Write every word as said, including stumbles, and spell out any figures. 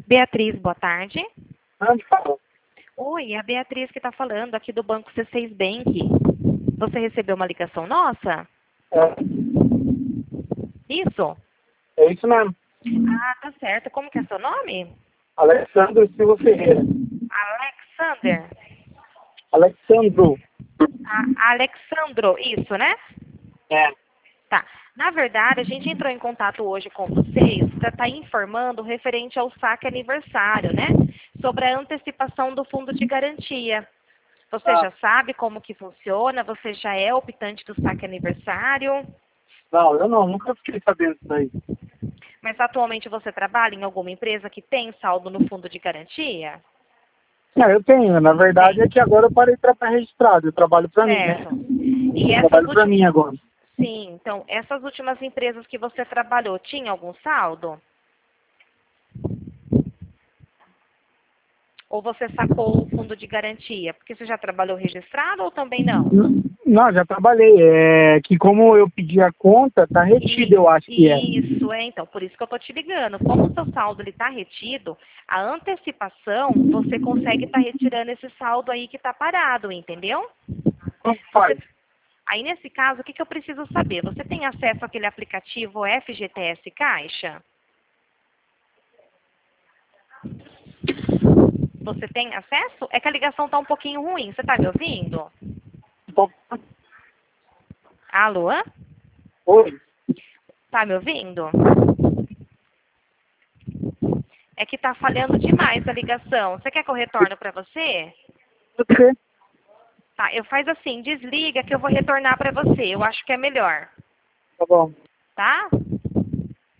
Beatriz, boa tarde. Ah, me fala. Oi, é a Beatriz que está falando aqui do Banco C seis Bank. Você recebeu uma ligação nossa? É, Isso? é isso mesmo. Ah, tá certo. Como que é seu nome? Alexandro Silva Ferreira. Alexander. Alexandro. A Alexandro, isso, né? É. Tá. Na verdade, a gente entrou em contato hoje com vocês para estar informando referente ao saque aniversário, né? Sobre a antecipação do fundo de garantia. Você Ah, já sabe como que funciona? Você já é optante do saque aniversário? não, eu não, nunca fiquei sabendo disso daí. Mas atualmente você trabalha em alguma empresa que tem saldo no fundo de garantia? Não, eu tenho. Na verdade é que agora eu parei para estar registrado. Eu trabalho para mim, né? Certo. E Eu essas trabalho para últimas... mim agora. Sim, então, essas últimas empresas que você trabalhou, tinha algum saldo? Ou você sacou o fundo de garantia? Porque você já trabalhou registrado ou também não? N- Não, já trabalhei. É que como eu pedi a conta, tá retido, eu acho que é. Isso, é, então, por isso que eu tô te ligando. Como o seu saldo ele tá retido, a antecipação, você consegue estar retirando esse saldo aí que tá parado, entendeu? Como Você, faz? aí, nesse caso, o que, que eu preciso saber? Você tem acesso àquele aplicativo F G T S Caixa? Você tem acesso? É que a ligação tá um pouquinho ruim. Você tá me ouvindo? Alô? Oi. Tá me ouvindo? É que tá falhando demais a ligação. Você quer que eu retorne para você? Você? Tá, eu faz assim, desliga que eu vou retornar para você. Eu acho que é melhor, Tá bom. tá?